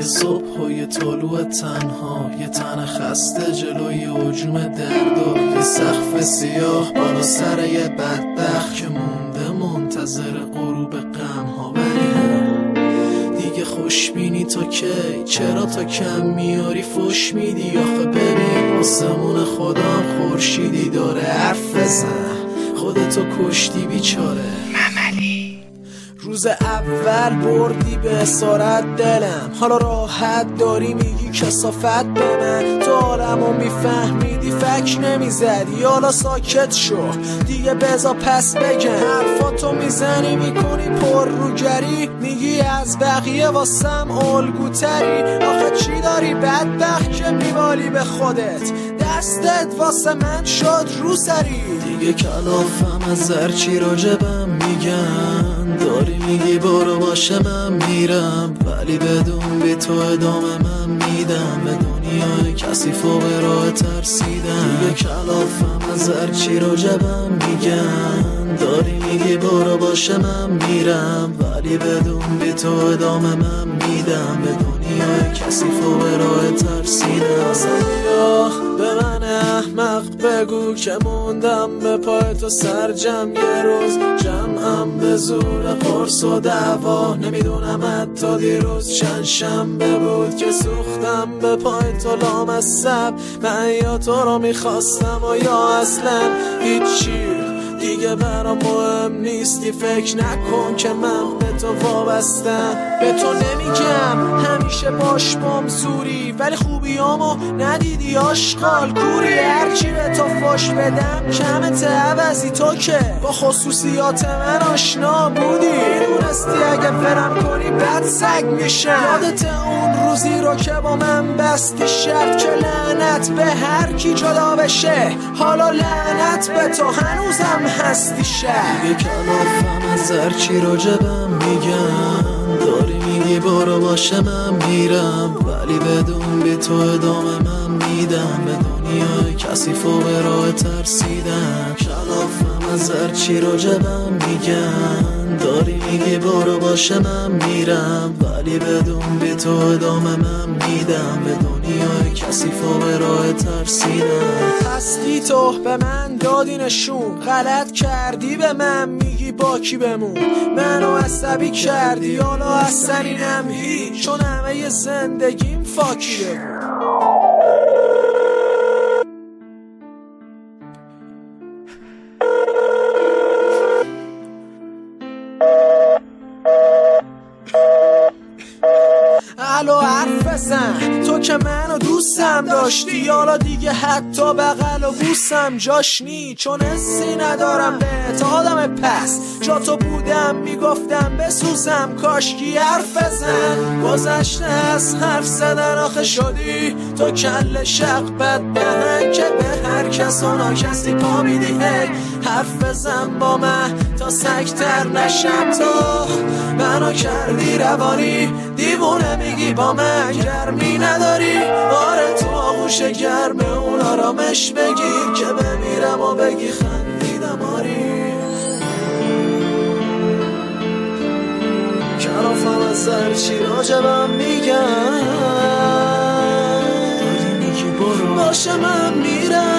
صبح و یه طلوع تنها، یه تن خسته جلوی حجوم دردا، یه سقف سیاه بالا سر یه بدبخت که مونده منتظر غروب غمها. دیگه خوشبینی تا کی؟ چرا تا کم میاری فش میدی؟ آخه ببین آسمون خودم خورشیدی داره، حرف بزن خودتو کشتی بیچاره. مملی روز اول بردی به اسارت دلم، حالا راحت داری میگی کثافت به من. تو عالمو میفهمیدی فکر نمیزدی، حالا ساکت شو دیگه بزا پس بگم. حرفاتو میزنی میکنی پر روگری، میگی از بقیه واسم الگوتری. آخه چی داری بدبخت که میوالی به خودت؟ دستت واسه من شد رو سری. دیگه کلافم از هرچی راجبم میگن، داری میگی برو باشه من میرم، ولی بدون بی تو ادامه من میدم. به دنیای کسی فوق راه ترسیدم. دیگه کلافم از هرچی راجبم میگن، داری میگی برو باشه من میرم، ولی بدون بی تو ادامه من میدم. به دنیای کسی فوق راه ترسیدم. به من احمق بگو که موندم به پای تو سرجم، یه روز جمعم به زور قرص و دعوا. نمیدونم حتی دیروز چند شنبه بود که سوختم به پای تو لامصب. من یا تو رو میخواستم و یا اصلا هیچی دیگه برام مهم نیستی. فکر نکن که من به تو وابستم. به تو نمیگم همیشه باش بام زوری، ولی خوبیامو ندیدی آشغال کوری. هرچی به تو فاش بدم کمت عوضی، تو که با خصوصیات من آشنا بودی. میدونستی اگه فرم کنی بد سگ میشم. یادت اون روزی رو که با من بستی شرط که لعنت به هر کی جدا بشه؟ حالا لعنت به تو هنوزم هستی شهر. دیگه کلافم از هرچی راجبم میگن، داری میگی برو باشه من میرم، ولی بدون بی تو ادامه من میدم. به دنیای کسی فوق راه ترسیدم. کلافم از هرچی راجبم میگن، داری میگی برو باشه من میرم، ولی بدون بی تو ادامه من میدم. به دنیای کسی فوق راه ترسیدم. هستی تو به من دادی نشون، غلط کردی به من میگی با کی بمون. منو عصبی کردی حالا اصلا اینم هیچ، چون همه زندگیم فاکیه. الو حرف بزن تو که منو دوستم داشتی، حالا دیگه حتی بغل و بوسم جاش نی. چون حسی ندارم به تا آدم پس، جا تو بودم میگفتم بسوزم کاشکی. حرف بزن گذشته از حرف زدن آخه شدی تو کل شق بد بهن که به هر کس و ناکسی پا میدی. حرف بزن با من تا سکتر نشم. تو منو کردی روانی دیوونه، میگی با من گرمی نداری. آره تو آغوش گرم اون آرامش بگیر که بمیرم و بگی خندیدم. آری کلافم از هرچی راجبم میگن، داری میگی برو باشه من میرم،